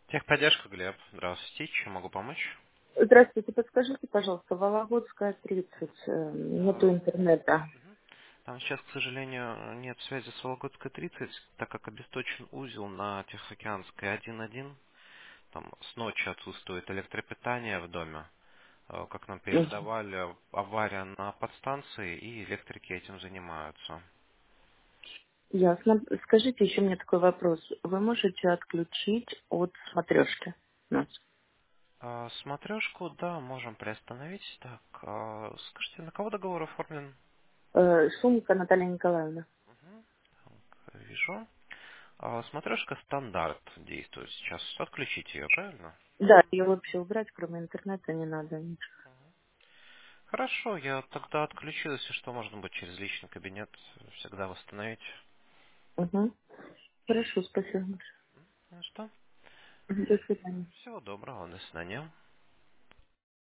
Техподдержка, Глеб. Здравствуйте. Чем могу помочь? Здравствуйте, подскажите, пожалуйста, Вологодская, 30, нету А, интернета. мгм. Там сейчас, к сожалению, нет связи с Вологодской 30, так как обесточен узел на Тихоокеанской 1.1. Там с ночи отсутствует электропитание в доме. Как нам Мгм. передавали, авария на подстанции, и электрики этим занимаются. Ясно. Скажите еще мне такой вопрос. Вы можете отключить от смотрешки нас? Смотрешку, да, можем приостановить. Так, скажите, на кого договор оформлен? Шумка Наталья Николаевна. Мгм. Вижу. Смотрешка стандарт действует сейчас. Отключите ее, правильно? Да, ее вообще убрать, кроме интернета, не надо ничего. Хорошо, я тогда отключил, если что, можно будет через личный кабинет всегда восстановить. Угу. Хорошо, спасибо большое. Ну что, Мгм. До свидания. всего доброго, до свидания.